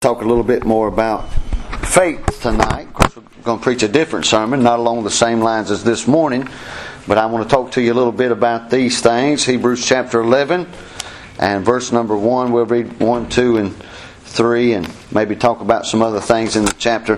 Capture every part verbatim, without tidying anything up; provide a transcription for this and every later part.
talk a little bit more about faith tonight. Of course, we're going to preach a different sermon, not along the same lines as this morning, but I want to talk to you a little bit about these things. Hebrews chapter eleven and verse number one. We'll read one, two, and three, and maybe talk about some other things in the chapter.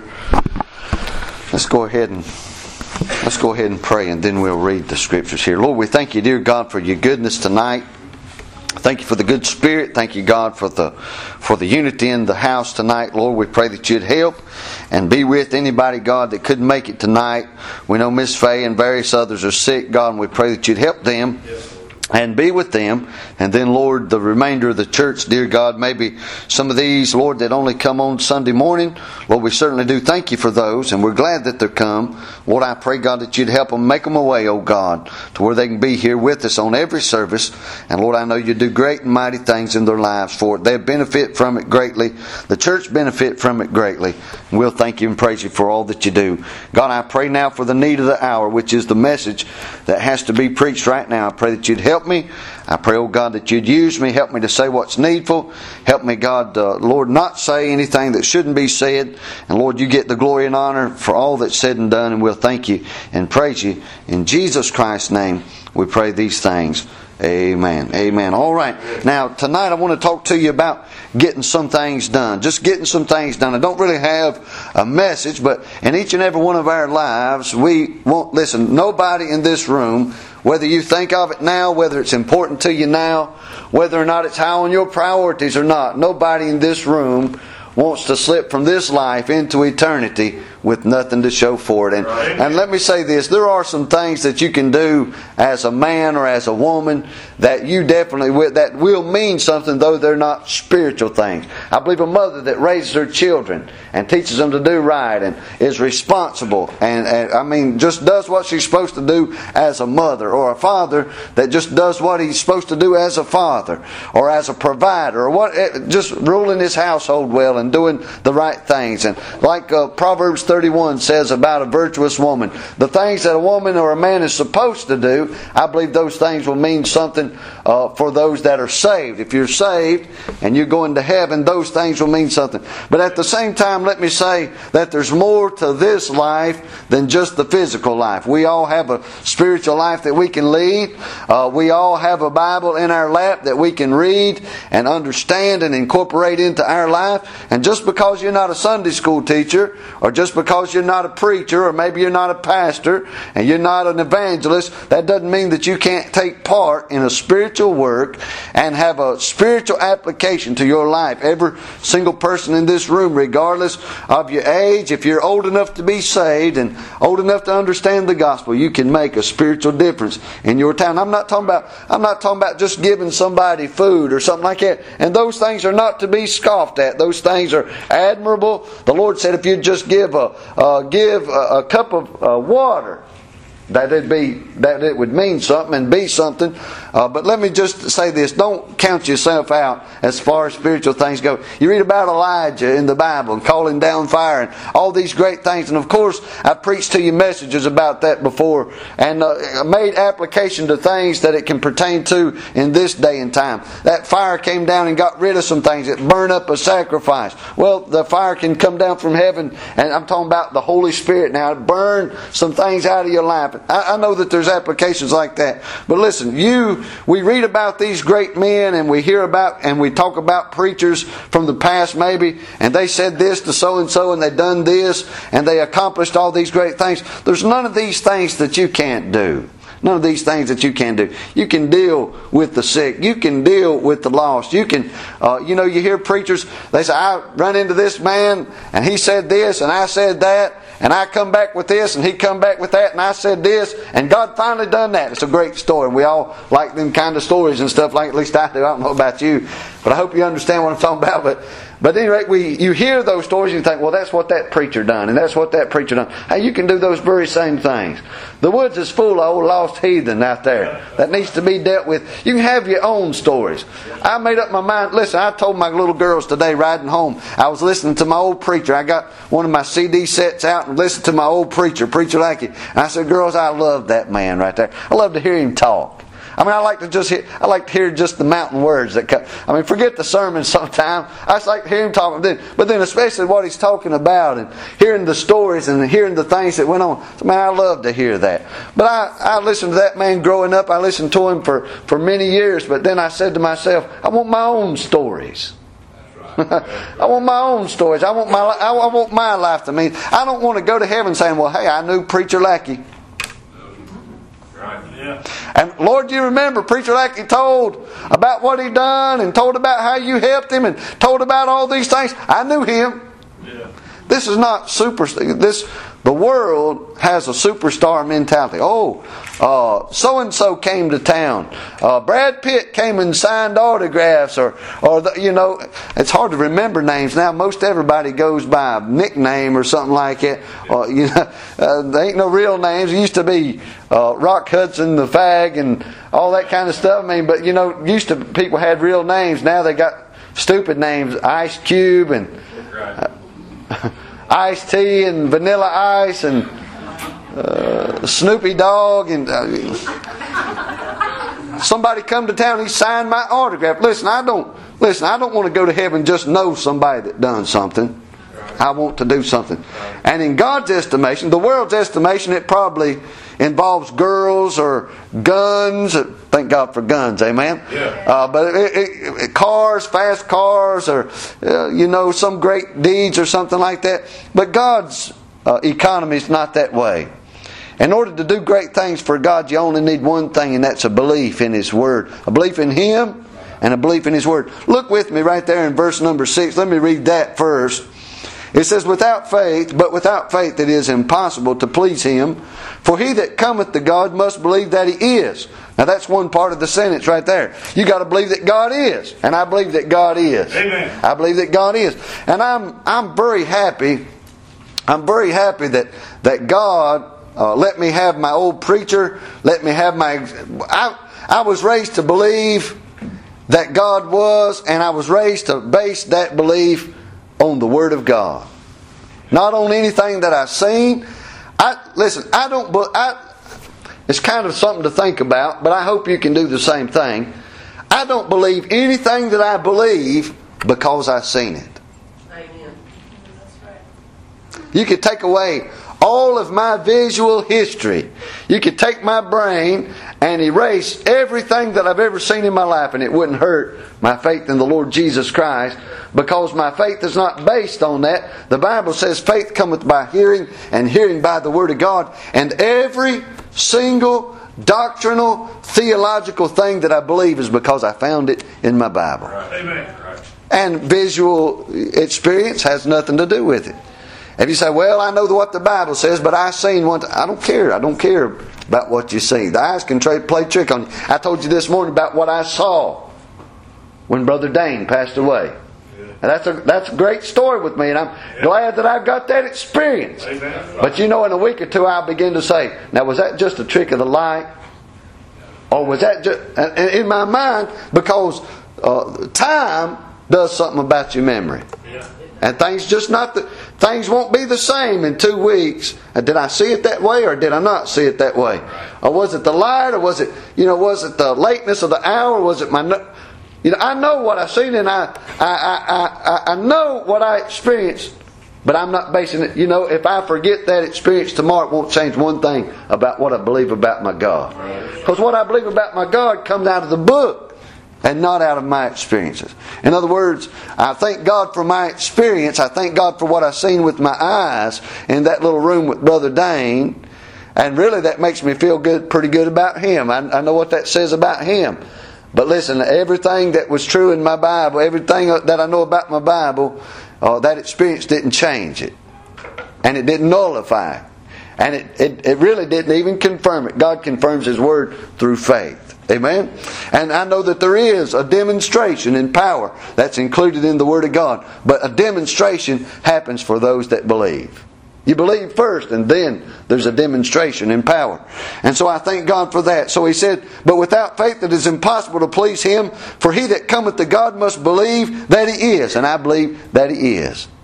Let's go ahead and let's go ahead and pray, and then we'll read the scriptures here. Lord, we thank you, dear God, for your goodness tonight. Thank you for the good spirit. Thank you, God, for the for the unity in the house tonight. Lord, we pray that you'd help and be with anybody, God, that couldn't make it tonight. We know Miss Faye and various others are sick, God, and we pray that you'd help them. Yes. And be with them. And then, Lord, the remainder of the church, dear God, maybe some of these, Lord, that only come on Sunday morning, Lord, we certainly do thank you for those, and we're glad that they're come. Lord, I pray, God, that you'd help them, make them away, oh God, to where they can be here with us on every service. And Lord, I know you do great and mighty things in their lives for it. They benefit from it greatly. The church benefit from it greatly. And we'll thank you and praise you for all that you do. God, I pray now for the need of the hour, which is the message that has to be preached right now. I pray that you'd help me. I pray, oh God, that you'd use me. Help me to say what's needful. Help me, God, uh, Lord, not say anything that shouldn't be said. And Lord, you get the glory and honor for all that's said and done. And we'll thank you and praise you. In Jesus Christ's name, we pray these things. Amen. Amen. All right. Now, tonight I want to talk to you about getting some things done. Just getting some things done. I don't really have a message, but in each and every one of our lives, we won't listen. Nobody in this room, whether you think of it now, whether it's important to you now, whether or not it's high on your priorities or not, nobody in this room wants to slip from this life into eternity with nothing to show for it. And, and let me say this, there are some things that you can do as a man or as a woman that you definitely will, that will mean something, though they're not spiritual things. I believe a mother that raises her children and teaches them to do right and is responsible and, and I mean just does what she's supposed to do as a mother, or a father that just does what he's supposed to do as a father or as a provider, or what, just ruling his household well and doing the right things. And like uh, Proverbs thirty-one says about a virtuous woman, the things that a woman or a man is supposed to do, I believe those things will mean something uh, for those that are saved. If you're saved and you're going to heaven, those things will mean something. But at the same time, let me say that there's more to this life than just the physical life. We all have a spiritual life that we can lead. Uh, we all have a Bible in our lap that we can read and understand and incorporate into our life. And just because you're not a Sunday school teacher, or just because you're not a preacher, or maybe you're not a pastor, and you're not an evangelist, that doesn't mean that you can't take part in a spiritual work and have a spiritual application to your life. Every single person in this room, regardless of your age, if you're old enough to be saved and old enough to understand the gospel, you can make a spiritual difference in your town. I'm not talking about I'm not talking about just giving somebody food or something like that. And those things are not to be scoffed at. Those things are admirable. The Lord said if you just give a uh, give a, a cup of uh, water, that it be that it would mean something and be something. Uh, but let me just say this: don't count yourself out as far as spiritual things go. You read about Elijah in the Bible and calling down fire and all these great things. And of course, I've preached to you messages about that before and uh, made application to things that it can pertain to in this day and time. That fire came down and got rid of some things. It burned up a sacrifice. Well, the fire can come down from heaven, and I'm talking about the Holy Spirit now. Burn some things out of your life. I, I know that there's applications like that. But listen, you, we read about these great men, and we hear about and we talk about preachers from the past maybe, and they said this to so-and-so, and they done this, and they accomplished all these great things. There's none of these things that you can't do. None of these things that you can do. You can deal with the sick. You can deal with the lost. You can, uh, you know, you hear preachers, they say, I run into this man, and he said this, and I said that, and I come back with this, and he come back with that, and I said this, and God finally done that. It's a great story, and we all like them kind of stories and stuff like, at least I do. I don't know about you, but I hope you understand what I'm talking about. But But at any rate, we, you hear those stories and you think, well, that's what that preacher done, and that's what that preacher done. Hey, you can do those very same things. The woods is full of old lost heathen out there that needs to be dealt with. You can have your own stories. I made up my mind. Listen, I told my little girls today riding home, I was listening to my old preacher. I got one of my C D sets out and listened to my old preacher, Preacher Lackey. And I said, girls, I love that man right there. I love to hear him talk. I mean, I like to just hear, I like to hear just the mountain words that come. I mean, forget the sermon sometime. I just like to hear him talking. Then, but then especially what he's talking about and hearing the stories and hearing the things that went on. So, man, I love to hear that. But I, I listened to that man growing up. I listened to him for, for many years. But then I said to myself, I want my own stories. I want my own stories. I want my I want my life to mean. I don't want to go to heaven saying, well, hey, I knew Preacher Lackey. Right. Yeah. And Lord, you remember Preacher Lackey told about what he done and told about how you helped him and told about all these things. I knew him. Yeah. This is not super. This the world has a superstar mentality. Oh, uh, so and so came to town. Uh, Brad Pitt came and signed autographs, or or the, you know, it's hard to remember names now. Most everybody goes by a nickname or something like it. Or, you know, uh, there ain't no real names. It used to be uh, Rock Hudson, the Fag, and all that kind of stuff. I mean, but you know, used to people had real names. Now they got stupid names, Ice Cube and. Uh, Iced Tea and Vanilla Ice and uh, Snoopy Dogg and uh, somebody come to town. He signed my autograph. Listen, I don't listen. I don't want to go to heaven just know somebody that done something. I want to do something. And in God's estimation, the world's estimation, it probably involves girls or guns. Thank God for guns, amen. Yeah. Uh, but it, it, it, cars, fast cars, or uh, you know, some great deeds or something like that. But God's uh, economy is not that way. In order to do great things for God, you only need one thing, and that's a belief in His Word, a belief in Him, and a belief in His Word. Look with me right there in verse number six. Let me read that first. It says, without faith, but without faith it is impossible to please Him. For he that cometh to God must believe that He is. Now that's one part of the sentence right there. You got to believe that God is. And I believe that God is. Amen. I believe that God is. And I'm I'm very happy. I'm very happy that, that God uh, let me have my old preacher. Let me have my... I, I was raised to believe that God was, and I was raised to base that belief on the Word of God. Not on anything that I've seen. I listen, I don't I it's kind of something to think about, but I hope you can do the same thing. I don't believe anything that I believe because I've seen it. Amen. That's right. You could take away all of my visual history. You could take my brain and erase everything that I've ever seen in my life, and it wouldn't hurt my faith in the Lord Jesus Christ, because my faith is not based on that. The Bible says faith cometh by hearing, and hearing by the Word of God. And every single doctrinal, theological thing that I believe is because I found it in my Bible. Right. Amen. Right. And visual experience has nothing to do with it. If you say, well, I know what the Bible says, but I seen one... T-. I don't care. I don't care about what you see. The eyes can try, play trick on you. I told you this morning about what I saw when Brother Dane passed away. Yeah. And that's a, that's a great story with me, and I'm yeah. glad that I've got that experience. Amen. But you know, in a week or two, I'll begin to say, now, was that just a trick of the light? Or was that just... And in my mind, because uh, time does something about your memory. Yeah. And things just not the things won't be the same in two weeks. Did I see it that way, or did I not see it that way? Or was it the light, or was it you know was it the lateness of the hour? Was it my you know I know what I've seen, and I I I I, I know what I experienced, but I'm not basing it. You know, if I forget that experience tomorrow, it won't change one thing about what I believe about my God. Because what I believe about my God comes out of the book, and not out of my experiences. In other words, I thank God for my experience. I thank God for what I've seen with my eyes in that little room with Brother Dane. And really that makes me feel good, pretty good about him. I, I know what that says about him. But listen, everything that was true in my Bible, everything that I know about my Bible, uh, that experience didn't change it. And it didn't nullify it. And it, it, it really didn't even confirm it. God confirms His Word through faith. Amen? And I know that there is a demonstration in power that's included in the Word of God. But a demonstration happens for those that believe. You believe first, and then there's a demonstration in power. And so I thank God for that. So He said, but without faith it is impossible to please Him. For he that cometh to God must believe that He is. And I believe that He is.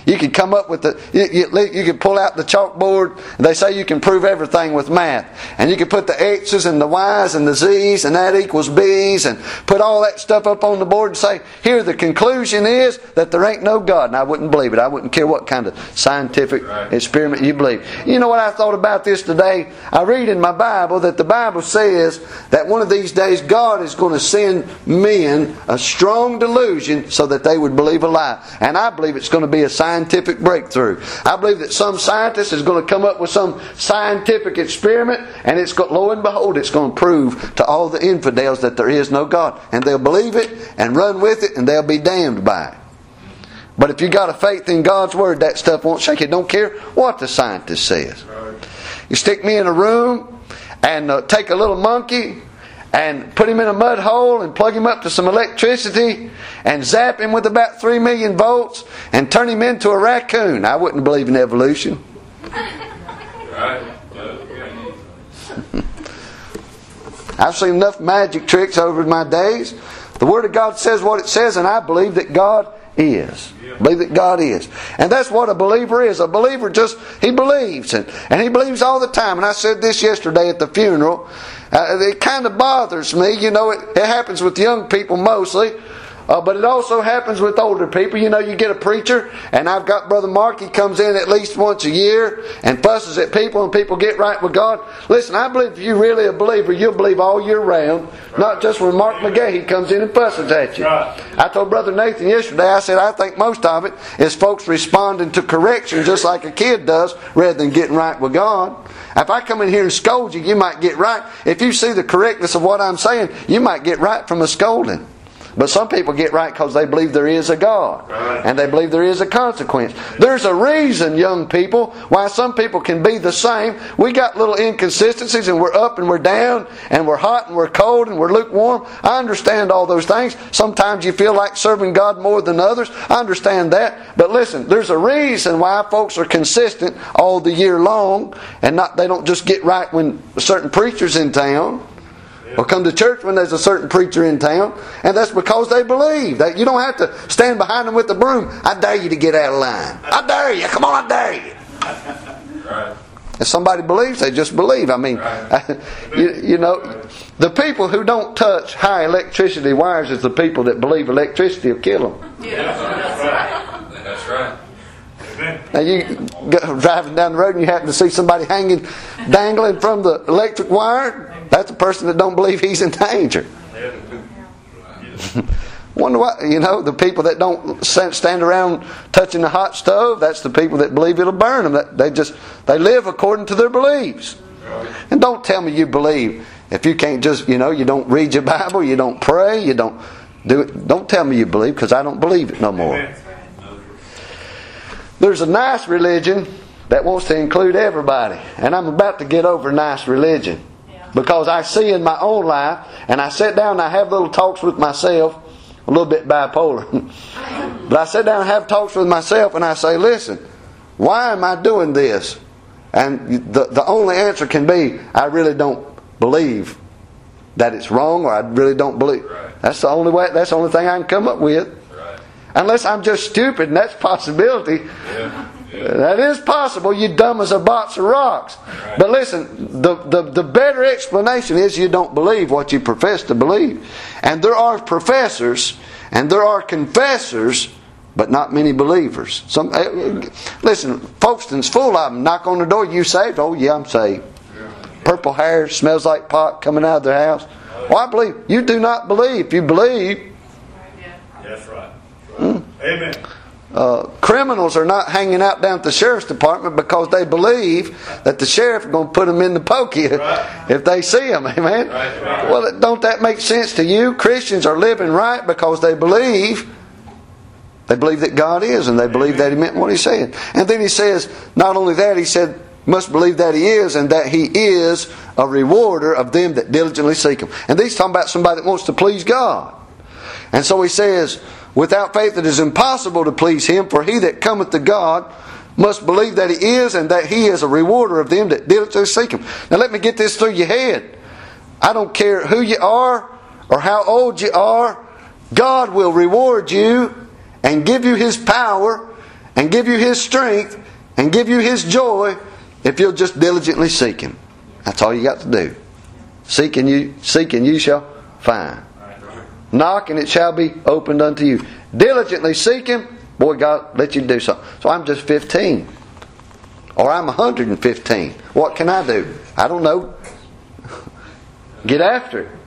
You could come up with the, you, you, you could pull out the chalkboard, and they say you can prove everything with math. And you could put the X's and the Y's and the Z's, and that equals B's, and put all that stuff up on the board and say, here the conclusion is that there ain't no God. And I wouldn't believe it. I wouldn't care what kind of scientific right. experiment you believe. You know what I thought about this today? I read in my Bible that the Bible says that one of these days God is going to send men a strong delusion so that they would believe a lie. And I believe it's going to be a scientific breakthrough. I believe that some scientist is going to come up with some scientific experiment, and it's got, lo and behold, it's going to prove to all the infidels that there is no God. And they'll believe it and run with it, and they'll be damned by it. But if you got a faith in God's Word, that stuff won't shake you. Don't care what the scientist says. You stick me in a room and uh, take a little monkey and put him in a mud hole and plug him up to some electricity and zap him with about three million volts and turn him into a raccoon. I wouldn't believe in evolution. I've seen enough magic tricks over my days. The Word of God says what it says, and I believe that God is. Believe that God is. And that's what a believer is. A believer just, he believes. And, and he believes all the time. And I said this yesterday at the funeral. Uh, it kind of bothers me. You know, it, it happens with young people mostly. Uh, but it also happens with older people. You know, you get a preacher, and I've got Brother Mark, he comes in at least once a year and fusses at people, and people get right with God. Listen, I believe if you're really a believer, you'll believe all year round, not just when Mark McGahee comes in and fusses at you. I told Brother Nathan yesterday, I said, I think most of it is folks responding to correction just like a kid does, rather than getting right with God. If I come in here and scold you, you might get right. If you see the correctness of what I'm saying, you might get right from a scolding. But some people get right because they believe there is a God. Right. And they believe there is a consequence. There's a reason, young people, why some people can be the same. We got little inconsistencies, and we're up and we're down, and we're hot and we're cold and we're lukewarm. I understand all those things. Sometimes you feel like serving God more than others. I understand that. But listen, there's a reason why folks are consistent all the year long, and not they don't just get right when a certain preacher's in town. Or come to church when there's a certain preacher in town. And that's because they believe. That you don't have to stand behind them with the broom. I dare you to get out of line. I dare you. Come on, I dare you. Right. If somebody believes, they just believe. I mean, right. you, you know, the people who don't touch high electricity wires is the people that believe electricity will kill them. Yeah, that's right. That's right. Now you go driving down the road and you happen to see somebody hanging, dangling from the electric wire. That's a person that don't believe he's in danger. Wonder what, you know, the people that don't stand around touching the hot stove, that's the people that believe it'll burn them. They just, they live according to their beliefs. And don't tell me you believe if you can't just, you know, you don't read your Bible, you don't pray, you don't do it. Don't tell me you believe, because I don't believe it no more. There's a nice religion that wants to include everybody. And I'm about to get over nice religion. Because I see in my own life, and I sit down and I have little talks with myself, a little bit bipolar. But I sit down and have talks with myself and I say, listen, why am I doing this? And the, the only answer can be, I really don't believe that it's wrong, or I really don't believe. Right. That's the only way, that's the only thing I can come up with. Right. Unless I'm just stupid, and that's a possibility. Yeah. That is possible. You dumb as a box of rocks. Right. But listen, the, the, the better explanation is you don't believe what you profess to believe. And there are professors and there are confessors, but not many believers. Some listen, Folkeston's full of them. Knock on the door, you saved? Oh yeah, I'm saved. Purple hair, smells like pot coming out of their house. Well, I believe. You do not believe. If you believe. That's right. Hmm? Amen. Uh, criminals are not hanging out down at the sheriff's department because they believe that the sheriff is going to put them in the pokey right. if they see them. Amen. Right, right. Well, don't that make sense to you? Christians are living right because they believe. They believe that God is, and they believe that He meant what He said. And then He says, not only that, He said, must believe that He is, and that He is a rewarder of them that diligently seek Him. And He's talking about somebody that wants to please God. And so He says, without faith it is impossible to please Him, for he that cometh to God must believe that He is, and that He is a rewarder of them that diligently seek Him. Now let me get this through your head. I don't care who you are or how old you are, God will reward you and give you His power and give you His strength and give you His joy if you'll just diligently seek Him. That's all you got to do. Seek and you, seek and you shall find. Knock and it shall be opened unto you. Diligently seek Him. Boy, God let you do something. So I'm just fifteen. Or I'm one hundred fifteen. What can I do? I don't know. Get after it.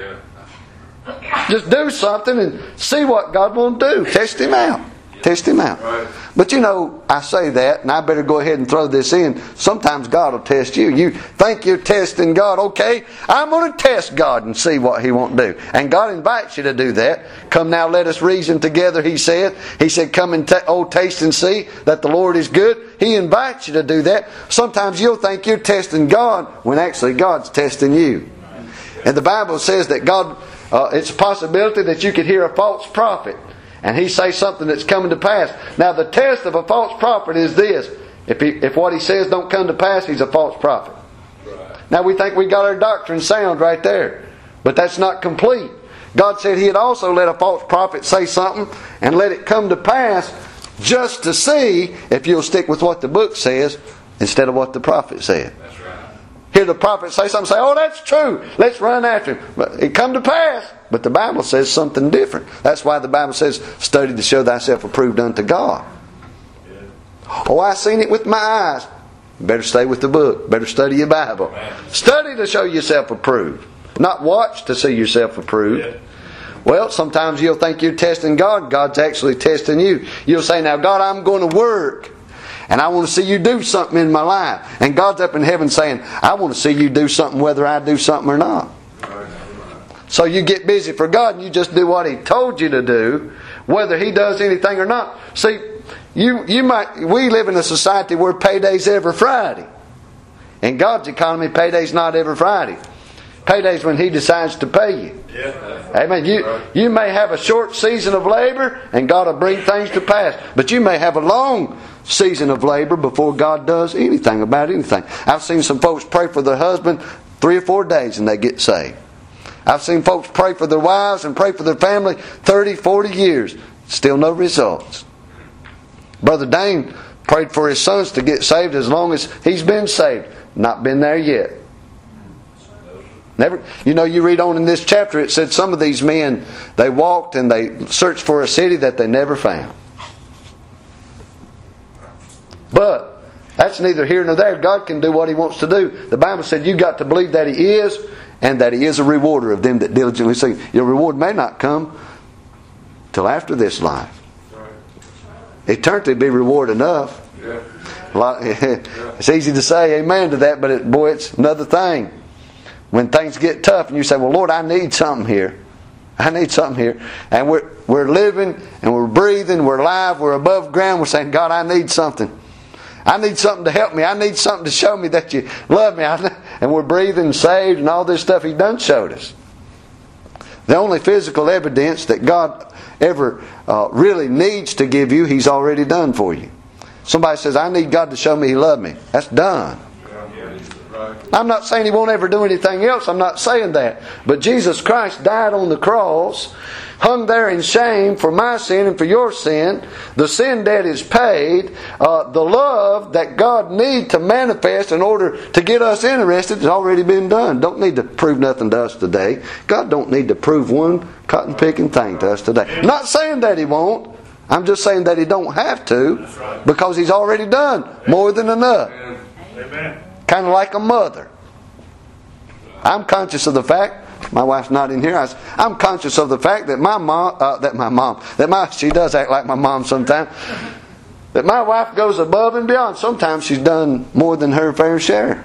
Just do something and see what God will do. Test Him out. Test Him out. But you know, I say that, and I better go ahead and throw this in. Sometimes God will test you. You think you're testing God. Okay, I'm going to test God and see what He won't do. And God invites you to do that. Come now, let us reason together, He said. He said, come and ta- oh, taste and see that the Lord is good. He invites you to do that. Sometimes you'll think you're testing God when actually God's testing you. And the Bible says that God, uh, it's a possibility that you could hear a false prophet and he say something that's coming to pass. Now the test of a false prophet is this. If he, if what he says don't come to pass, he's a false prophet. Right. Now we think we got our doctrine sound right there. But that's not complete. God said He'd also let a false prophet say something and let it come to pass just to see if you'll stick with what the book says instead of what the prophet said. That's right. Hear the prophet say something, say, oh, that's true. Let's run after him. But it come to pass. But the Bible says something different. That's why the Bible says, study to show thyself approved unto God. Yeah. Oh, I seen it with my eyes. Better stay with the book. Better study your Bible. Man. Study to show yourself approved. Not watch to see yourself approved. Yeah. Well, sometimes you'll think you're testing God. God's actually testing you. You'll say, now God, I'm going to work. And I want to see you do something in my life. And God's up in heaven saying, I want to see you do something whether I do something or not. So you get busy for God and you just do what He told you to do, whether He does anything or not. See, you you might we live in a society where payday's every Friday. In God's economy, payday's not every Friday. Payday's when He decides to pay you. Yeah. Amen. You, you may have a short season of labor and God will bring things to pass. But you may have a long season of labor before God does anything about anything. I've seen some folks pray for their husband three or four days and they get saved. I've seen folks pray for their wives and pray for their family thirty, forty years. Still no results. Brother Dane prayed for his sons to get saved as long as he's been saved. Not been there yet. Never, you know, you read on in this chapter, it said some of these men, they walked and they searched for a city that they never found. But that's neither here nor there. God can do what He wants to do. The Bible said you've got to believe that He is, and that He is a rewarder of them that diligently seek. Your reward may not come till after this life. Eternity be reward enough. It's easy to say amen to that, but it, boy, it's another thing. When things get tough and you say, well, Lord, I need something here. I need something here. And we're, we're living and we're breathing, we're alive, we're above ground. We're saying, God, I need something. I need something to help me. I need something to show me that you love me. And we're breathing, saved, and all this stuff He done showed us. The only physical evidence that God ever uh, really needs to give you, He's already done for you. Somebody says, I need God to show me He loved me. That's done. I'm not saying He won't ever do anything else. I'm not saying that. But Jesus Christ died on the cross, hung there in shame for my sin and for your sin. The sin debt is paid. Uh, the love that God needs to manifest in order to get us interested has already been done. Don't need to prove nothing to us today. God don't need to prove one cotton picking thing to us today. I'm not saying that He won't. I'm just saying that He don't have to, because He's already done more than enough. Amen. Kind of like a mother. I'm conscious of the fact, my wife's not in here, I, I'm conscious of the fact that my mom, uh, that my mom, that my, she does act like my mom sometimes, that my wife goes above and beyond. Sometimes she's done more than her fair share.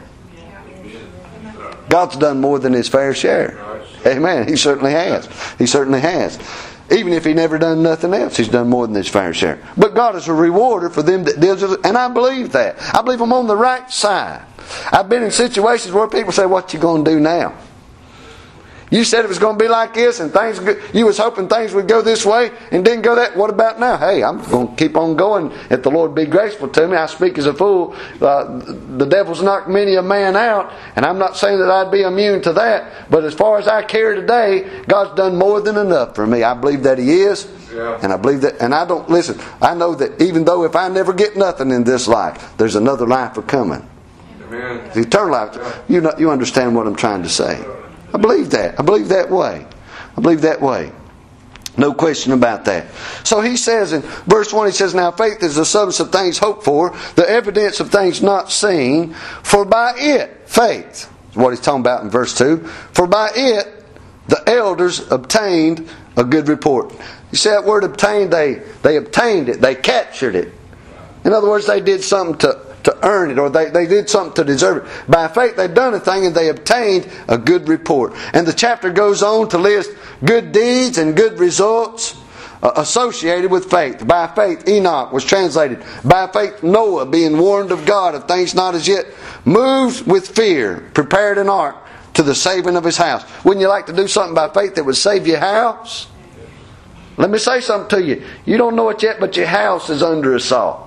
God's done more than His fair share. Amen. He certainly has. He certainly has. Even if He never done nothing else, He's done more than His fair share. But God is a rewarder for them that diligently, and I believe that. I believe I'm on the right side. I've been in situations where people say, what you going to do now? You said it was going to be like this, and things you was hoping things would go this way, and didn't go that. What about now? Hey, I'm going to keep on going. If the Lord be graceful to me, I speak as a fool. Uh, the devil's knocked many a man out, and I'm not saying that I'd be immune to that. But as far as I care today, God's done more than enough for me. I believe that He is, yeah. and I believe that. And I don't listen. I know that even though if I never get nothing in this life, there's another life a coming. Amen. The eternal life. You know, you understand what I'm trying to say. I believe that. I believe that way. I believe that way. No question about that. So he says in verse one, he says, now faith is the substance of things hoped for, the evidence of things not seen, for by it, faith, is what he's talking about in verse two, for by it the elders obtained a good report. You see that word obtained, they, they obtained it, they captured it. In other words, they did something to to earn it, or they, they did something to deserve it. By faith they've done a thing and they obtained a good report. And the chapter goes on to list good deeds and good results uh, associated with faith. By faith Enoch was translated. By faith Noah, being warned of God of things not as yet moved with fear, prepared an ark to the saving of his house. Wouldn't you like to do something by faith that would save your house? Let me say something to you. You don't know it yet, but your house is under assault.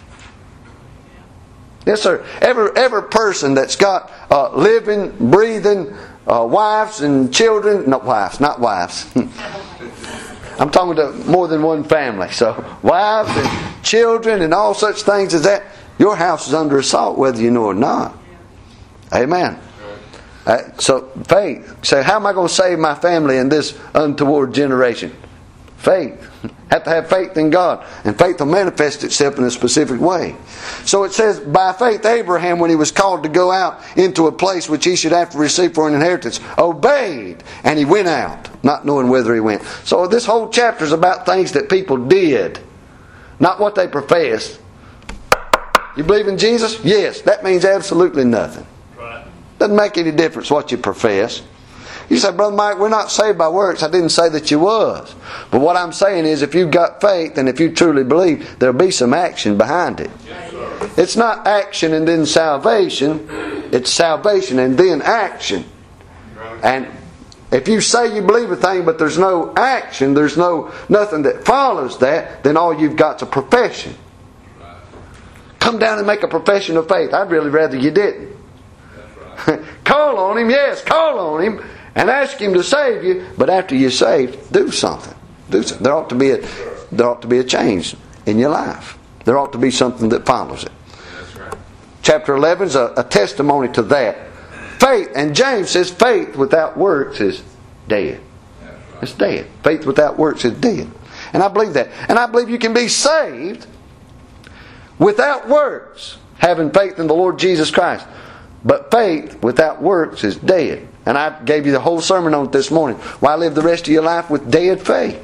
Yes, sir. Every, every person that's got uh, living, breathing uh, wives and children, not wives, not wives. I'm talking to more than one family. So wives and children and all such things as that, your house is under assault whether you know or not. Amen. Uh, so faith. So how am I going to save my family in this untoward generation? Faith. Have to have faith in God. And faith will manifest itself in a specific way. So it says, by faith Abraham, when he was called to go out into a place which he should have to receive for an inheritance, obeyed, and he went out, not knowing whither he went. So this whole chapter is about things that people did, not what they professed. You believe in Jesus? Yes. That means absolutely nothing. Right. Doesn't make any difference what you profess. You say, Brother Mike, we're not saved by works. I didn't say that you was. But what I'm saying is, if you've got faith and if you truly believe, there'll be some action behind it. Yes, it's not action and then salvation. It's salvation and then action. And if you say you believe a thing, but there's no action, there's no nothing that follows that, then all you've got's a profession. Come down and make a profession of faith. I'd really rather you didn't. Right. Call on Him, yes, call on Him. And ask Him to save you, but after you're saved, do something. Do something. There ought to be a there ought to be a change in your life. There ought to be something that follows it. That's right. Chapter eleven is a, a testimony to that. Faith, and James says, faith without works is dead. That's right. It's dead. Faith without works is dead. And I believe that. And I believe you can be saved without works, having faith in the Lord Jesus Christ. But faith without works is dead. And I gave you the whole sermon on it this morning. Why live the rest of your life with dead faith?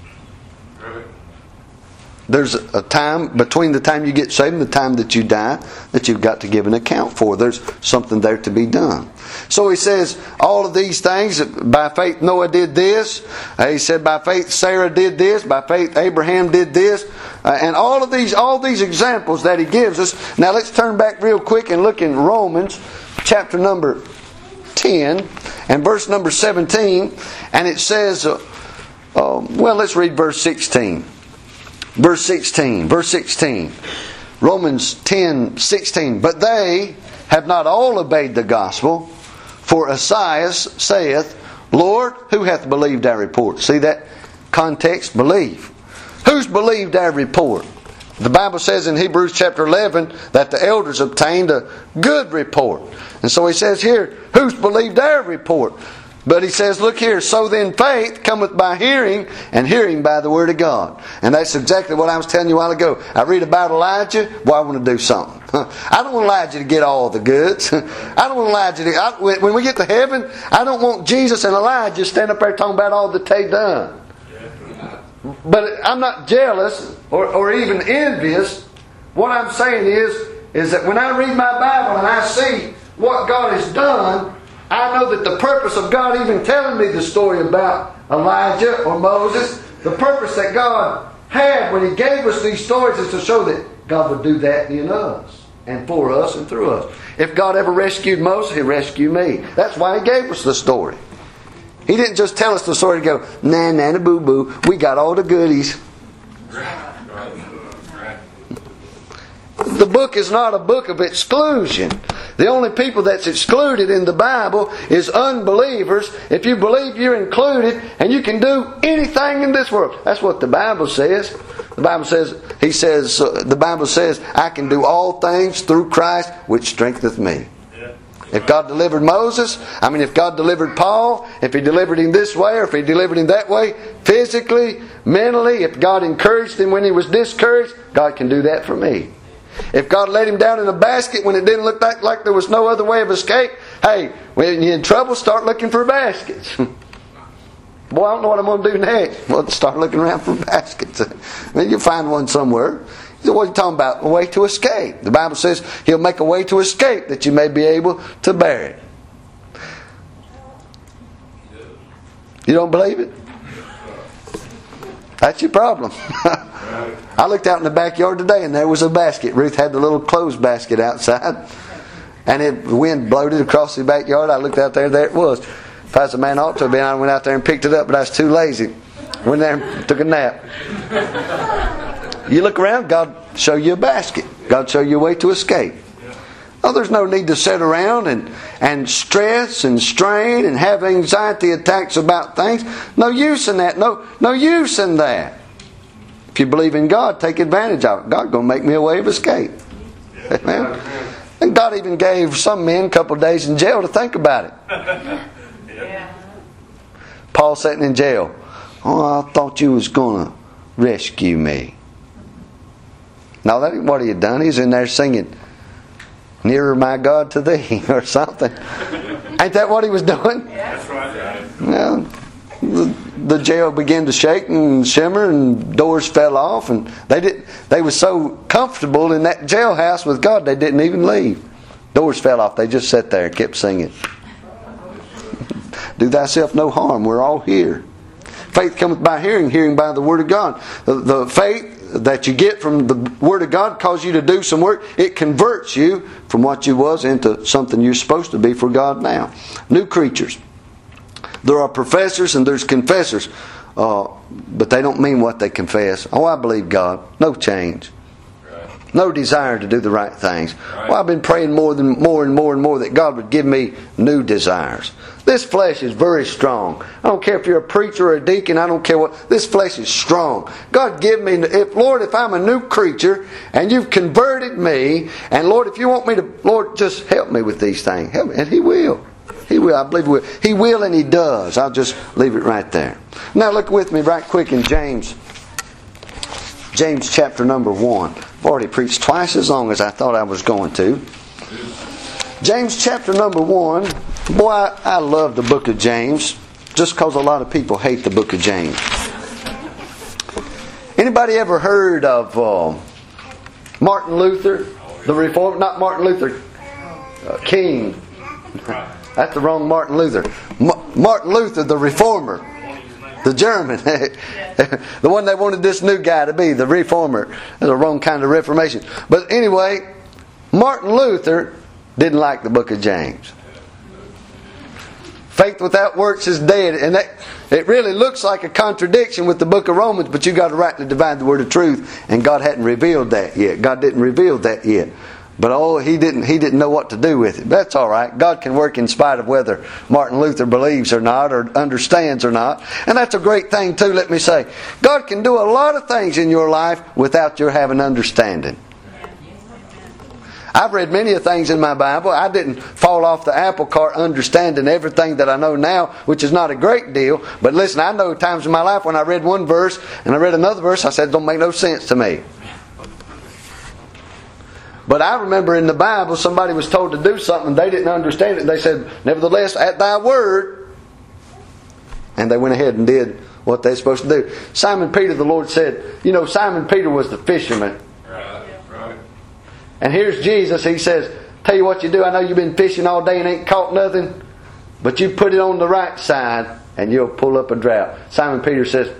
There's a time between the time you get saved and the time that you die that you've got to give an account for. There's something there to be done. So he says all of these things. By faith Noah did this. Uh, he said by faith Sarah did this. By faith Abraham did this. Uh, and all of these, all these examples that he gives us. Now let's turn back real quick and look in Romans chapter number ten and verse number seventeen, and it says, uh, uh, well, let's read verse sixteen. Verse sixteen. Verse sixteen. Romans ten sixteen. But they have not all obeyed the gospel, for Esaias saith, Lord, who hath believed our report? See that context? Believe. Who's believed our report? The Bible says in Hebrews chapter eleven that the elders obtained a good report. And so he says here, who's believed our report? But he says, look here, so then faith cometh by hearing, and hearing by the word of God. And that's exactly what I was telling you a while ago. I read about Elijah, boy, I want to do something. I don't want Elijah to get all the goods. I don't want Elijah to... I, when we get to heaven, I don't want Jesus and Elijah stand up there talking about all that they done. But I'm not jealous or, or even envious. What I'm saying is, is that when I read my Bible and I see what God has done, I know that the purpose of God even telling me the story about Elijah or Moses, the purpose that God had when He gave us these stories is to show that God would do that in us and for us and through us. If God ever rescued Moses, He rescued me. That's why He gave us the story. He didn't just tell us the story to go, nah, nah, boo, boo. We got all the goodies. The book is not a book of exclusion. The only people that's excluded in the Bible is unbelievers. If you believe, you're included, and you can do anything in this world. That's what the Bible says. The Bible says, He says, uh, the Bible says, I can do all things through Christ, which strengtheneth me. If God delivered Moses, I mean if God delivered Paul, if He delivered him this way or if He delivered him that way, physically, mentally, if God encouraged him when he was discouraged, God can do that for me. If God let him down in a basket when it didn't look like, like there was no other way of escape, hey, when you're in trouble, start looking for baskets. Boy, I don't know what I'm going to do next. Well, start looking around for baskets. I mean, you'll find one somewhere. What are you talking about? A way to escape. The Bible says He'll make a way to escape that you may be able to bear it. You don't believe it? That's your problem. I looked out in the backyard today and there was a basket. Ruth had the little clothes basket outside. And it, the wind blowed it across the backyard. I looked out there, there it was. If I was a man ought to have been, I went out there and picked it up, but I was too lazy. Went there and took a nap. You look around, God show you a basket. God show you a way to escape. Oh, there's no need to sit around and, and stress and strain and have anxiety attacks about things. No use in that. No, no use in that. If you believe in God, take advantage of it. God's going to make me a way of escape. Amen. And God even gave some men a couple of days in jail to think about it. Yeah. Paul sitting in jail. Oh, I thought you was going to rescue me. No, that ain't what he had done. He's in there singing, "Nearer my God to thee," or something. Ain't that what he was doing? That's right. Well, the, the jail began to shake and shimmer, and doors fell off, and they did. They were so comfortable in that jailhouse with God, they didn't even leave. Doors fell off. They just sat there and kept singing. Do thyself no harm. We're all here. Faith cometh by hearing, hearing by the Word of God. The, the faith that you get from the Word of God causes you to do some work. It converts you from what you was into something you're supposed to be for God now. New creatures. There are professors and there's confessors. Uh, but they don't mean what they confess. Oh, I believe God. No change. Right. No desire to do the right things. Right. Well, I've been praying more than more and more and more that God would give me new desires. This flesh is very strong. I don't care if you're a preacher or a deacon. I don't care what. This flesh is strong. God, give me, if Lord, if I'm a new creature and you've converted me, and Lord, if you want me to, Lord, just help me with these things. Help me. And He will. He will. I believe He will. He will and He does. I'll just leave it right there. Now look with me right quick in James. James chapter number one. I've already preached twice as long as I thought I was going to. James chapter number one. Boy, I, I love the book of James. Just because a lot of people hate the book of James. Anybody ever heard of uh, Martin Luther? The Reformer? Not Martin Luther uh, King. That's the wrong Martin Luther. Ma- Martin Luther, the Reformer. The German. The one they wanted this new guy to be, the Reformer. That's the wrong kind of Reformation. But anyway, Martin Luther didn't like the book of James. Faith without works is dead. And that, it really looks like a contradiction with the book of Romans, but you got to rightly divide the word of truth, and God hadn't revealed that yet. God didn't reveal that yet. But oh, he didn't he didn't know what to do with it. That's all right. God can work in spite of whether Martin Luther believes or not, or understands or not. And that's a great thing too, let me say. God can do a lot of things in your life without your having understanding. I've read many of things in my Bible. I didn't fall off the apple cart understanding everything that I know now, which is not a great deal. But listen, I know times in my life when I read one verse and I read another verse, I said, it don't make no sense to me. But I remember in the Bible, somebody was told to do something, they didn't understand it, and they said, nevertheless, at thy word. And they went ahead and did what they're supposed to do. Simon Peter, the Lord said, you know, Simon Peter was the fisherman. Right, right. And here's Jesus, He says, tell you what you do, I know you've been fishing all day and ain't caught nothing, but you put it on the right side and you'll pull up a drought. Simon Peter says,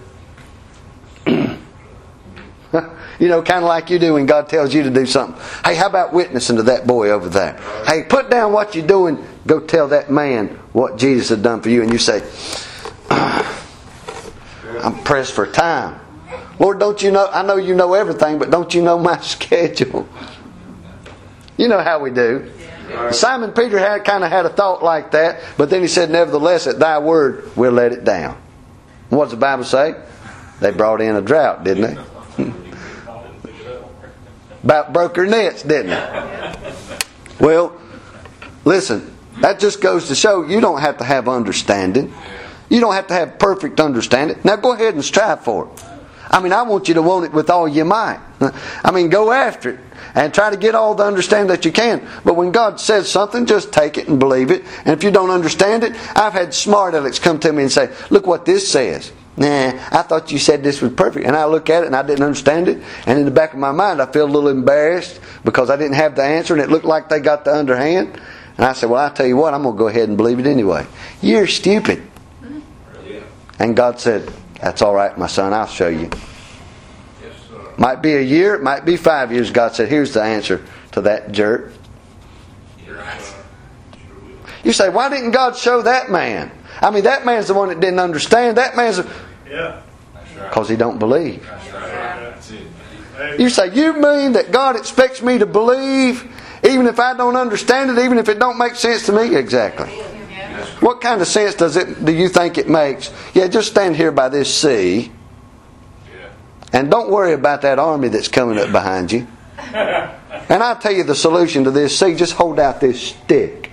you know, kind of like you do when God tells you to do something. Hey, how about witnessing to that boy over there? Hey, put down what you're doing. Go tell that man what Jesus had done for you. And you say, I'm pressed for time. Lord, don't you know? I know you know everything, but don't you know my schedule? You know how we do. Simon Peter had kind of had a thought like that, but then he said, nevertheless, at thy word, we'll let it down. What does the Bible say? They brought in a drought, didn't they? About broke their nets, didn't they? Well, listen, that just goes to show you don't have to have understanding. You don't have to have perfect understanding. Now go ahead and strive for it. I mean, I want you to want it with all your might. I mean, go after it and try to get all the understanding that you can. But when God says something, just take it and believe it. And if you don't understand it, I've had smart alecks come to me and say, look what this says. Nah, I thought you said this was perfect. And I look at it and I didn't understand it. And in the back of my mind, I feel a little embarrassed because I didn't have the answer and it looked like they got the underhand. And I said, well, I'll tell you what, I'm going to go ahead and believe it anyway. You're stupid. And God said, that's all right, my son, I'll show you. Yes, sir. Might be a year, it might be five years. God said, here's the answer to that jerk. Yes, You say, why didn't God show that man? I mean, that man's the one that didn't understand. That man's the... yeah. That's right. Because he don't believe. That's right. That's it. You say, you mean that God expects me to believe even if I don't understand it, even if it don't make sense to me? Exactly. What kind of sense does it? Do you think it makes? Yeah, just stand here by this sea. Yeah. And don't worry about that army that's coming up behind you. And I'll tell you the solution to this sea. Just hold out this stick.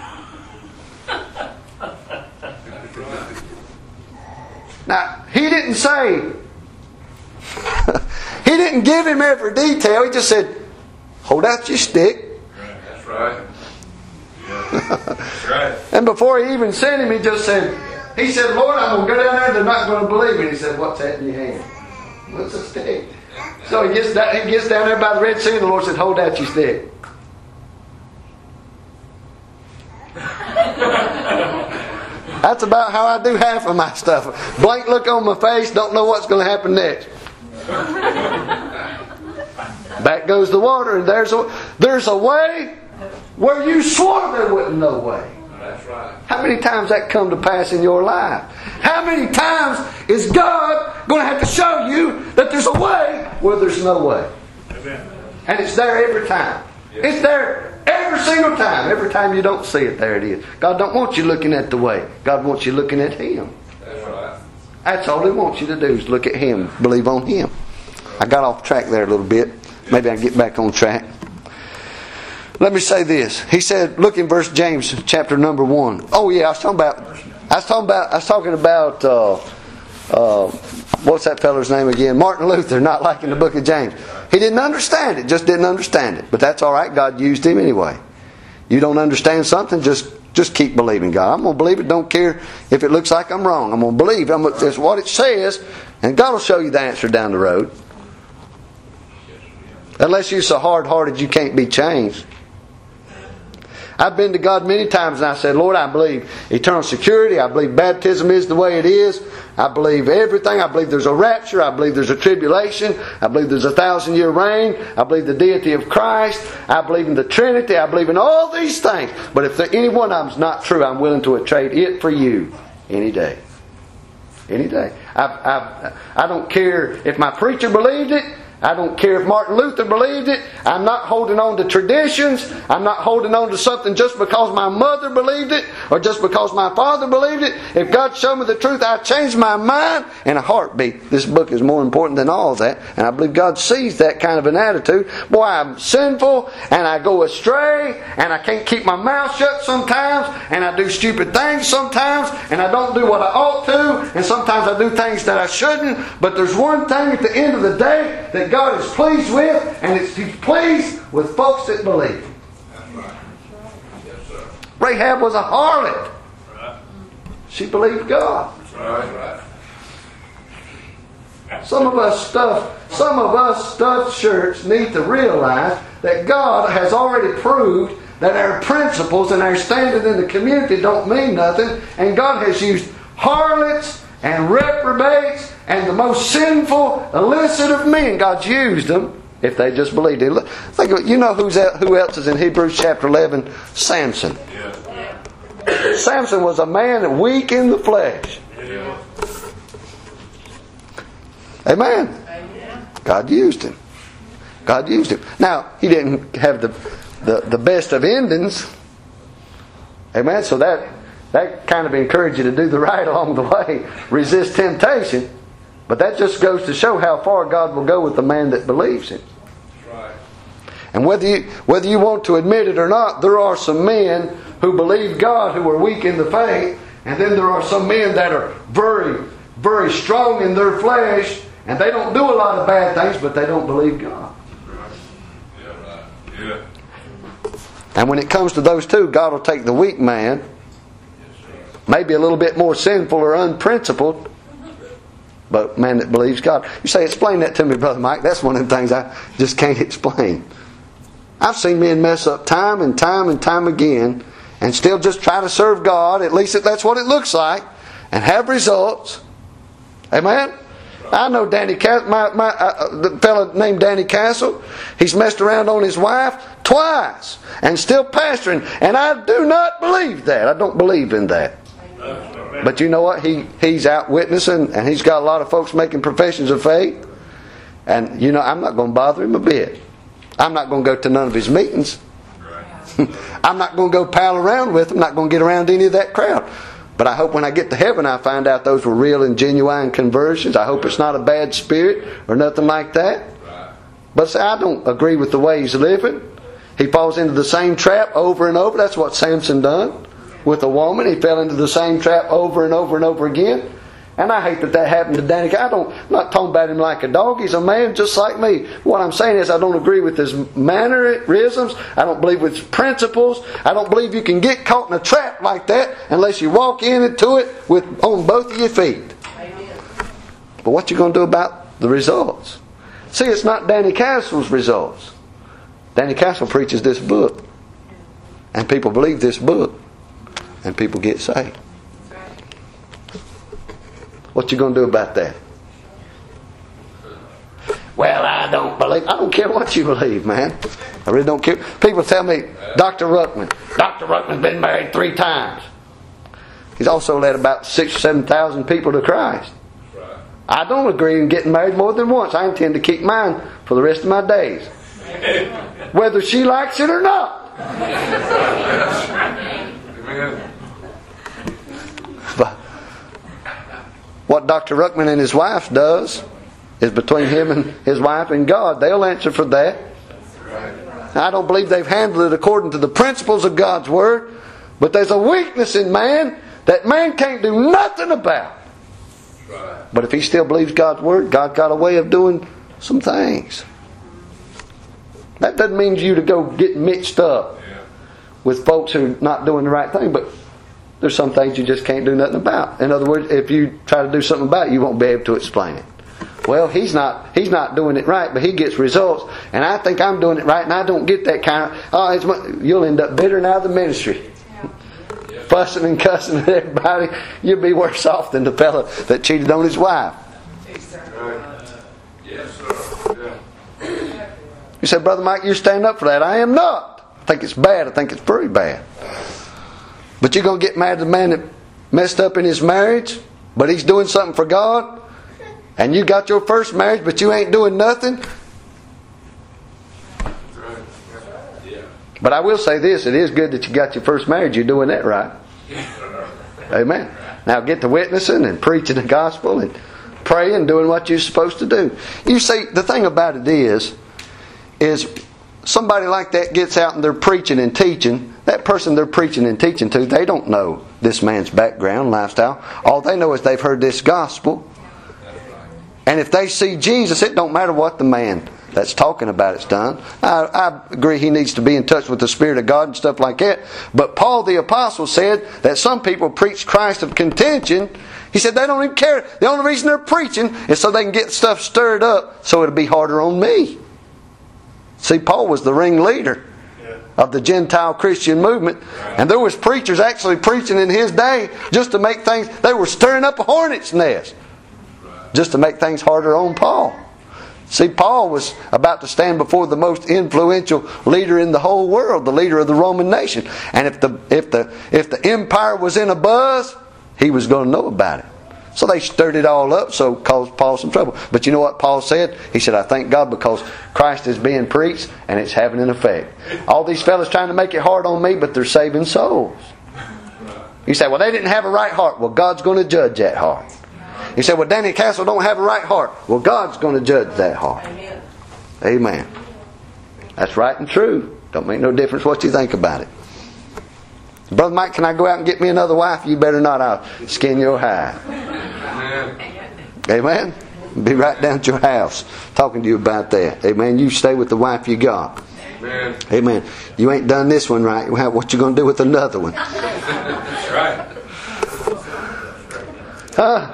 Now, he didn't say, he didn't give him every detail. He just said, hold out your stick. That's right. That's right. And before he even sent him, he just said, he said, Lord, I'm going to go down there and they're not going to believe me. He said, what's that in your hand? What's a stick? So he gets, down, he gets down there by the Red Sea and the Lord said, hold out your stick. That's about how I do half of my stuff. Blank look on my face, don't know what's going to happen next. Back goes the water, and there's a, there's a way where you swore there wasn't no way. That's right. How many times that come to pass in your life? How many times is God going to have to show you that there's a way where there's no way? Amen. And it's there every time. It's there every single time. Every time you don't see it, there it is. God don't want you looking at the way. God wants you looking at Him. That's right. That's all He wants you to do is look at Him. Believe on Him. I got off track there a little bit. Maybe I can get back on track. Let me say this. He said, look in verse James chapter number one. Oh yeah, I was talking about I was talking about I was talking about uh, uh, what's that fellow's name again? Martin Luther, not liking the book of James. He didn't understand it, just didn't understand it. But that's all right, God used him anyway. You don't understand something, just just keep believing God. I'm going to believe it, don't care if it looks like I'm wrong. I'm going to believe I'm gonna, it's what it says, and God will show you the answer down the road. Unless you're so hard-hearted you can't be changed. I've been to God many times and I said, Lord, I believe eternal security. I believe baptism is the way it is. I believe everything. I believe there's a rapture. I believe there's a tribulation. I believe there's a thousand year reign. I believe the deity of Christ. I believe in the Trinity. I believe in all these things. But if there, any one of them's not true, I'm willing to trade it for you any day. Any day. I've, I've, I don't care if my preacher believed it. I don't care if Martin Luther believed it. I'm not holding on to traditions. I'm not holding on to something just because my mother believed it or just because my father believed it. If God showed me the truth, I changed my mind in a heartbeat. This book is more important than all that. And I believe God sees that kind of an attitude. Boy, I'm sinful and I go astray and I can't keep my mouth shut sometimes and I do stupid things sometimes and I don't do what I ought to and sometimes I do things that I shouldn't. But there's one thing at the end of the day that God is pleased with, and it's, He's pleased with folks that believe. That's right. Yes, sir. Rahab was a harlot. Right. She believed God. That's right. Right. Some of us stuff, some of us stuffed shirts need to realize that God has already proved that our principles and our standing in the community don't mean nothing, and God has used harlots and reprobates and the most sinful, illicit of men. God's used them if they just believed it. Think, you know who's who else is in Hebrews chapter eleven? Samson. Yeah. Samson was a man weak in the flesh. Yeah. Amen. Amen. God used him. God used him. Now, he didn't have the, the, the best of endings. Amen. So that that kind of encouraged you to do the right along the way. Resist temptation. But that just goes to show how far God will go with the man that believes him. That's right. And whether you, whether you want to admit it or not, there are some men who believe God who are weak in the faith. And then there are some men that are very, very strong in their flesh. And they don't do a lot of bad things, but they don't believe God. Right. Yeah, right. Yeah. And when it comes to those two, God will take the weak man, maybe a little bit more sinful or unprincipled, but man that believes God. You say, explain that to me, Brother Mike. That's one of the things I just can't explain. I've seen men mess up time and time and time again and still just try to serve God. At least that's what it looks like. And have results. Amen? I know Danny Castle, my, my, uh, the fellow named Danny Castle. He's messed around on his wife twice and still pastoring. And I do not believe that. I don't believe in that. But you know what? He He's out witnessing and he's got a lot of folks making professions of faith. And you know, I'm not going to bother him a bit. I'm not going to go to none of his meetings. I'm not going to go pal around with him. I'm not going to get around any of that crowd. But I hope when I get to heaven I find out those were real and genuine conversions. I hope it's not a bad spirit or nothing like that. But see, I don't agree with the way he's living. He falls into the same trap over and over. That's what Samson done with a woman. He fell into the same trap over and over and over again. And I hate that that happened to Danny. I don't, I'm not talking about him like a dog. He's a man just like me. What I'm saying is I don't agree with his mannerisms. I don't believe with his principles. I don't believe you can get caught in a trap like that unless you walk into it with on both of your feet. Amen. But what you going to do about the results? See, it's not Danny Castle's results. Danny Castle preaches this book. And people believe this book. And people get saved. What you going to do about that? Well, I don't believe. I don't care what you believe, man. I really don't care. People tell me, Doctor Ruckman. Doctor Ruckman's been married three times. He's also led about six or seven thousand people to Christ. I don't agree in getting married more than once. I intend to keep mine for the rest of my days. Whether she likes it or not. But what Doctor Ruckman and his wife does is between him and his wife and God. They'll answer for that. I don't believe they've handled it according to the principles of God's Word. But there's a weakness in man that man can't do nothing about. But if he still believes God's Word, God's got a way of doing some things. That doesn't mean you to go get mixed up with folks who are not doing the right thing. But there's some things you just can't do nothing about. In other words, if you try to do something about it, you won't be able to explain it. Well, he's not he's not doing it right, but he gets results. And I think I'm doing it right, and I don't get that kind of... Oh, it's my, you'll end up bitter and out of the ministry. Fussing and cussing at everybody. You'll be worse off than the fella that cheated on his wife. Yes, sir. Yeah. You said, Brother Mike, you stand up for that. I am not. I think it's bad. I think it's pretty bad. But you're going to get mad at the man that messed up in his marriage, but he's doing something for God, and you got your first marriage, but you ain't doing nothing. But I will say this, it is good that you got your first marriage. You're doing that right. Amen. Now get to witnessing and preaching the gospel and praying, doing what you're supposed to do. You see, the thing about it is, is somebody like that gets out and they're preaching and teaching. That person they're preaching and teaching to, they don't know this man's background, lifestyle. All they know is they've heard this gospel. And if they see Jesus, it don't matter what the man that's talking about it's done. I, I agree he needs to be in touch with the Spirit of God and stuff like that. But Paul the Apostle said that some people preach Christ of contention. He said they don't even care. The only reason they're preaching is so they can get stuff stirred up so it'll be harder on me. See, Paul was the ringleader of the Gentile Christian movement. And there was preachers actually preaching in his day just to make things... They were stirring up a hornet's nest just to make things harder on Paul. See, Paul was about to stand before the most influential leader in the whole world, the leader of the Roman nation. And if the if the if the empire was in a buzz, he was going to know about it. So they stirred it all up, so caused Paul some trouble. But you know what Paul said? He said, I thank God because Christ is being preached and it's having an effect. All these fellas trying to make it hard on me, but they're saving souls. You say, well, they didn't have a right heart. Well, God's going to judge that heart. You say, well, Danny Castle don't have a right heart. Well, God's going to judge that heart. Amen. Amen. That's right and true. Don't make no difference what you think about it. Brother Mike, can I go out and get me another wife? You better not. I'll skin your hide. Amen. Be right down at your house talking to you about that. Amen. You stay with the wife you got. Amen. Amen. You ain't done this one right. What you going to do with another one? That's right. Huh?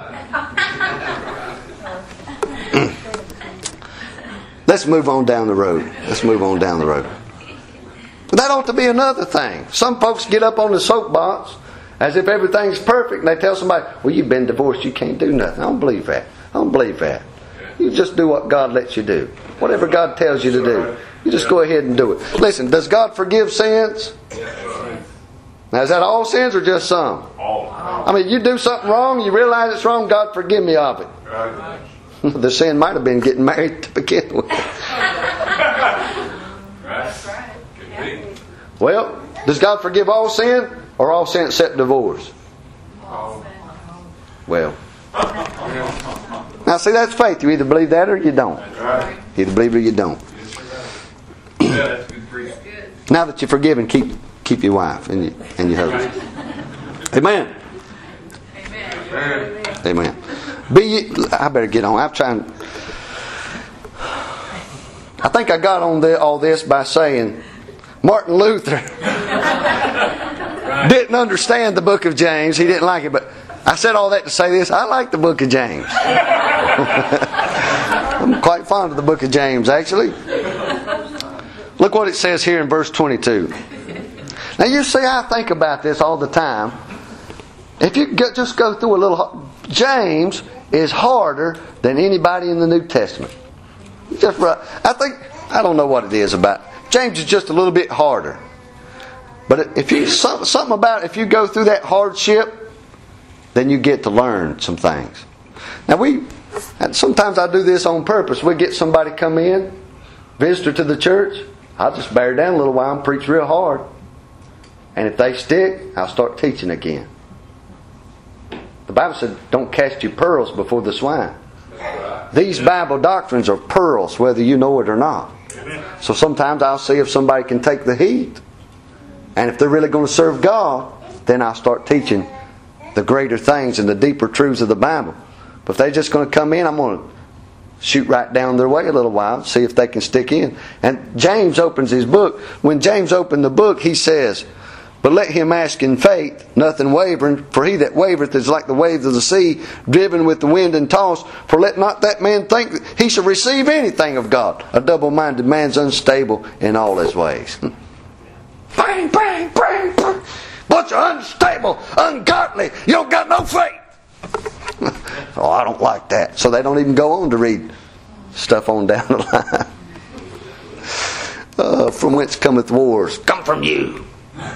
Let's move on down the road. Let's move on down the road. That ought to be another thing. Some folks get up on the soapbox as if everything's perfect and they tell somebody, well, you've been divorced, you can't do nothing. I don't believe that. I don't believe that. You just do what God lets you do. Whatever God tells you to do. You just go ahead and do it. Listen, does God forgive sins? Now, is that all sins or just some? All. I mean, you do something wrong, you realize it's wrong, God forgive me of it. Right. The sin might have been getting married to begin with. That's right. Could be. Well, does God forgive all sin or all sin except divorce? All. Well. Now see, that's faith. You either believe that or you don't. That's right. You either believe it or you don't. Yeah, that's good preaching. Now that you're forgiven, keep keep your wife and your, and your husband. Amen. Amen. Amen. Be ye, I better get on. I'm trying. I think I got on the, all this by saying Martin Luther didn't understand the book of James. He didn't like it, but I said all that to say this. I like the book of James. I'm quite fond of the book of James, actually. Look what it says here in verse twenty-two. Now you see, I think about this all the time. If you go, just go through a little, James is harder than anybody in the New Testament. Just right. I think, I don't know what it is about. James is just a little bit harder. But if you something, something about if you go through that hardship, then you get to learn some things. Now we, sometimes I do this on purpose. We get somebody come in, visitor to the church. I'll just bear down a little while and preach real hard. And if they stick, I'll start teaching again. The Bible said, don't cast your pearls before the swine. These Bible doctrines are pearls, whether you know it or not. So sometimes I'll see if somebody can take the heat. And if they're really going to serve God, then I'll start teaching the greater things and the deeper truths of the Bible. But if they're just going to come in, I'm going to shoot right down their way a little while, see if they can stick in. And James opens his book. When James opened the book, he says, but let him ask in faith, nothing wavering, for he that wavereth is like the waves of the sea, driven with the wind and tossed. For let not that man think that he shall receive anything of God. A double-minded man's unstable in all his ways. Bang, bang, bang, bang. Bunch of unstable, ungodly. You don't got no faith. Oh, I don't like that. So they don't even go on to read stuff on down the line. Uh, from whence cometh wars? Come from you.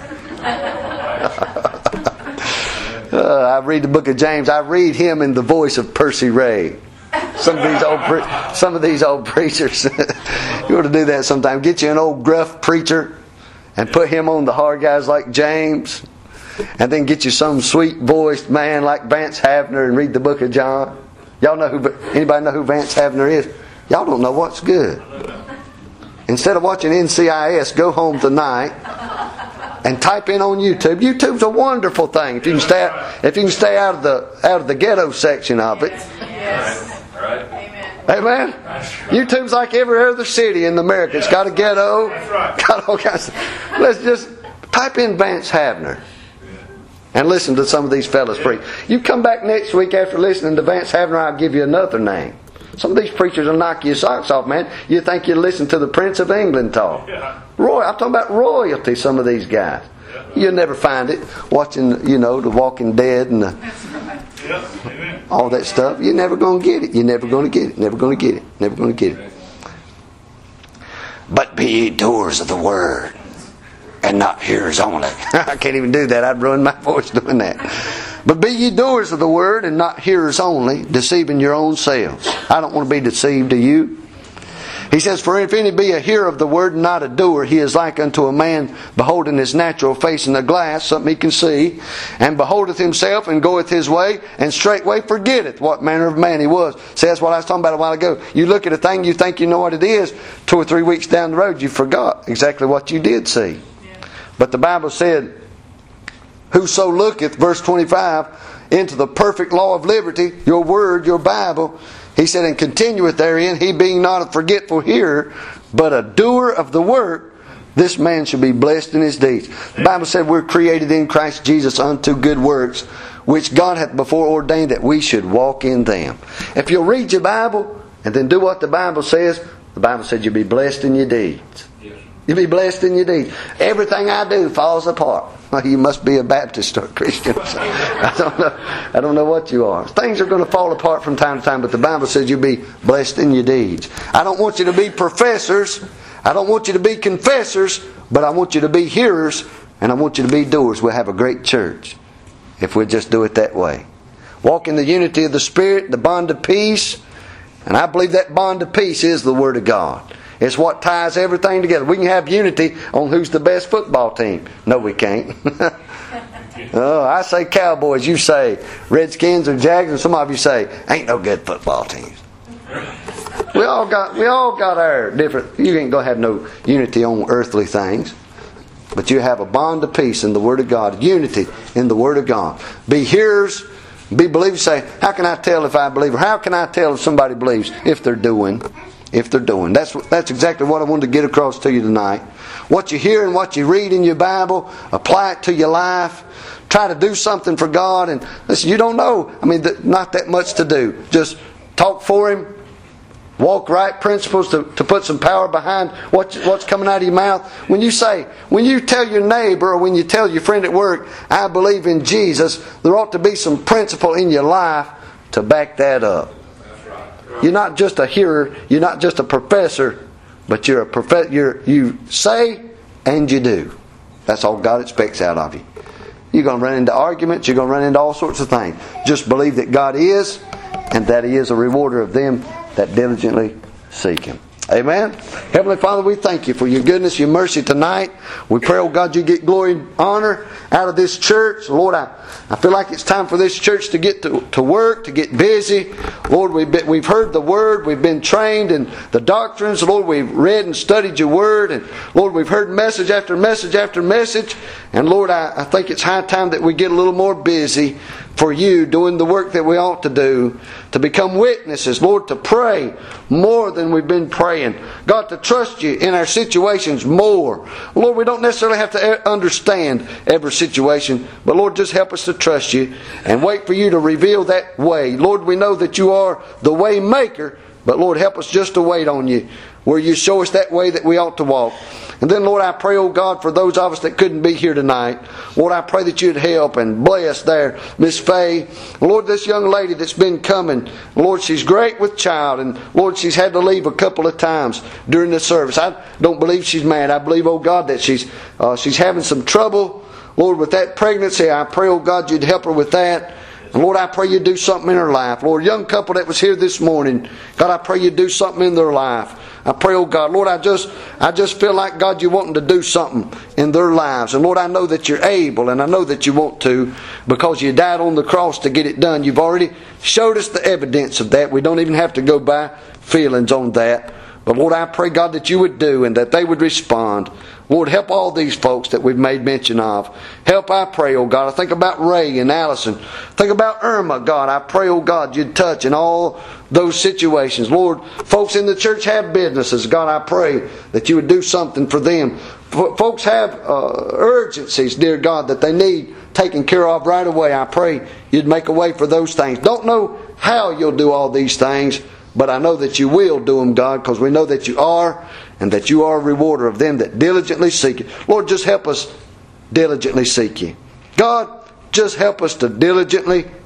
uh, I read the book of James. I read him in the voice of Percy Ray. Some of these old, pre- some of these old preachers. You ought to do that sometime. Get you an old gruff preacher and put him on the hard guys like James, and then get you some sweet voiced man like Vance Havner and read the book of John. Y'all know who? Anybody know who Vance Havner is? Y'all don't know what's good. Instead of watching N C I S, go home tonight and type in on YouTube. YouTube's a wonderful thing if you can stay out, if you can stay out of the out of the ghetto section of it. Yes. Right. Amen. Amen. YouTube's like every other city in America. It's got a ghetto. Got all kinds of, let's just type in Vance Havner and listen to some of these fellas preach. You come back next week after listening to Vance Havner, I'll give you another name. Some of these preachers will knock your socks off, man. You think you listen to the Prince of England talk. Roy, I'm talking about royalty, some of these guys. You'll never find it watching, you know, The Walking Dead and the, all that stuff. You're never going to get it. You're never going to get it. Never going to get it. Never going to get it. But be ye doers of the word and not hearers only. I can't even do that. I'd ruin my voice doing that. But be ye doers of the word, and not hearers only, deceiving your own selves. I don't want to be deceived, do you? He says, for if any be a hearer of the word and not a doer, he is like unto a man beholding his natural face in a glass, something he can see, and beholdeth himself and goeth his way, and straightway forgetteth what manner of man he was. See, that's what I was talking about a while ago. You look at a thing, you think you know what it is. Two or three weeks down the road, you forgot exactly what you did see. Yeah. But the Bible said, whoso looketh, verse twenty-five, into the perfect law of liberty, your word, your Bible, he said, and continueth therein, he being not a forgetful hearer, but a doer of the work, this man shall be blessed in his deeds. The Bible said we're created in Christ Jesus unto good works, which God hath before ordained that we should walk in them. If you'll read your Bible, and then do what the Bible says, the Bible said you'll be blessed in your deeds. You'll be blessed in your deeds. Everything I do falls apart. Well, you must be a Baptist or a Christian. I don't know. I don't know what you are. Things are going to fall apart from time to time, but the Bible says you'll be blessed in your deeds. I don't want you to be professors. I don't want you to be confessors, but I want you to be hearers, and I want you to be doers. We'll have a great church if we just do it that way. Walk in the unity of the Spirit, the bond of peace, and I believe that bond of peace is the Word of God. It's what ties everything together. We can have unity on who's the best football team. No, we can't. Oh, I say Cowboys. You say Redskins or Jags, and some of you say ain't no good football teams. We all got we all got our different. You ain't gonna have no unity on earthly things, but you have a bond of peace in the Word of God. Unity in the Word of God. Be hearers, be believers. Say, how can I tell if I believe, or how can I tell if somebody believes? If they're doing. If they're doing. That's that's exactly what I wanted to get across to you tonight. What you hear and what you read in your Bible, apply it to your life. Try to do something for God. And listen, you don't know. I mean, not that much to do. Just talk for Him. Walk right principles to, to put some power behind what, what's coming out of your mouth. When you say, when you tell your neighbor or when you tell your friend at work, I believe in Jesus, there ought to be some principle in your life to back that up. You're not just a hearer, you're not just a professor, but you're a prof- you're, you say and you do. That's all God expects out of you. You're going to run into arguments, you're going to run into all sorts of things. Just believe that God is, and that He is a rewarder of them that diligently seek Him. Amen. Heavenly Father, we thank You for Your goodness, Your mercy tonight. We pray, oh God, You get glory and honor out of this church. Lord, I, I feel like it's time for this church to get to, to work, to get busy. Lord, we've, been, we've heard the Word. We've been trained in the doctrines. Lord, we've read and studied Your Word. And Lord, we've heard message after message after message. And Lord, I, I think it's high time that we get a little more busy for You, doing the work that we ought to do, to become witnesses, Lord, to pray more than we've been praying. God, to trust You in our situations more. Lord, we don't necessarily have to understand every situation, but Lord, just help us to trust You and wait for You to reveal that way. Lord, we know that You are the way maker, but Lord, help us just to wait on You, where You show us that way that we ought to walk. And then, Lord, I pray, oh God, for those of us that couldn't be here tonight. Lord, I pray that You'd help and bless there Miss Faye. Lord, this young lady that's been coming, Lord, she's great with child. And Lord, she's had to leave a couple of times during the service. I don't believe she's mad. I believe, oh God, that she's uh, she's having some trouble, Lord, with that pregnancy. I pray, oh God, You'd help her with that. And Lord, I pray You'd do something in her life. Lord, young couple that was here this morning, God, I pray You'd do something in their life. I pray, oh God, Lord, I just I just feel like, God, You wanting to do something in their lives. And Lord, I know that You're able, and I know that You want to, because You died on the cross to get it done. You've already showed us the evidence of that. We don't even have to go by feelings on that. But Lord, I pray, God, that You would do and that they would respond. Lord, help all these folks that we've made mention of. Help, I pray, oh God. I think about Ray and Allison. Think about Irma, God. I pray, oh God, You'd touch in all those situations. Lord, folks in the church have businesses. God, I pray that You would do something for them. Folks have uh, urgencies, dear God, that they need taken care of right away. I pray You'd make a way for those things. Don't know how You'll do all these things, but I know that You will do them, God, because we know that You are, and that You are a rewarder of them that diligently seek You. Lord, just help us diligently seek You. God, just help us to diligently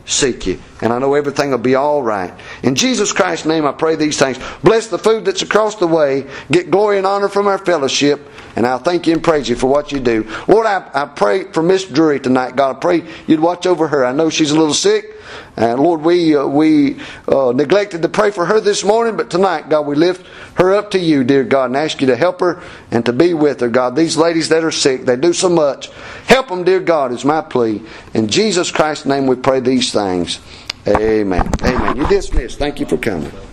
seek you. And I know everything will be all right. In Jesus Christ's name I pray these things. Bless the food that's across the way. Get glory and honor from our fellowship. And I'll thank you and praise you for what you do. Lord, I, I pray for Miss Drury tonight. God, I pray you'd watch over her. I know she's a little sick. And Lord, we uh, we uh, neglected to pray for her this morning, but tonight, God, we lift her up to you, dear God, and ask you to help her and to be with her, God. These ladies that are sick, they do so much. Help them, dear God, is my plea. In Jesus Christ's name we pray these things. Amen. Amen. You're dismissed. Thank you for coming.